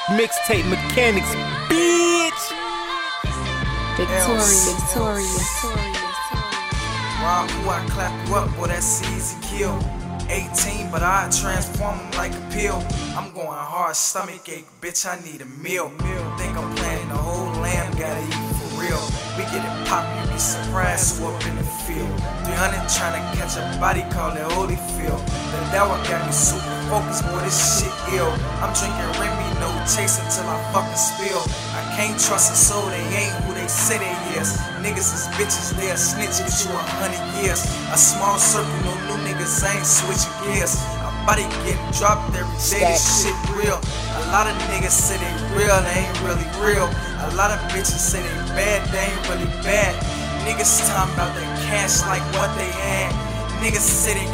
Mixtape Mechanics, bitch. Victorious. Rob who I clap you up, boy, that's easy kill. 18, but I transform him like a pill. I'm going hard, stomach ache, bitch, I need a meal. Think I'm planning the whole lamb, gotta eat for real. We get it pop, you be surprised who up in the field. 300 trying to catch a body, call it Holyfield. The devil got me super focused, boy, this shit ill. I'm drinking Remy, no chase until I fucking spill. I can't trust a soul, they ain't who they say they is. Niggas is bitches, they'll snitch get you 100 years. A small circle, no new niggas, I ain't switching gears. My body getting dropped every day, this shit real. A lot of niggas say they real, they ain't really real. A lot of bitches say they bad, they ain't really bad. Niggas talking about that cash like what they had. Niggas say they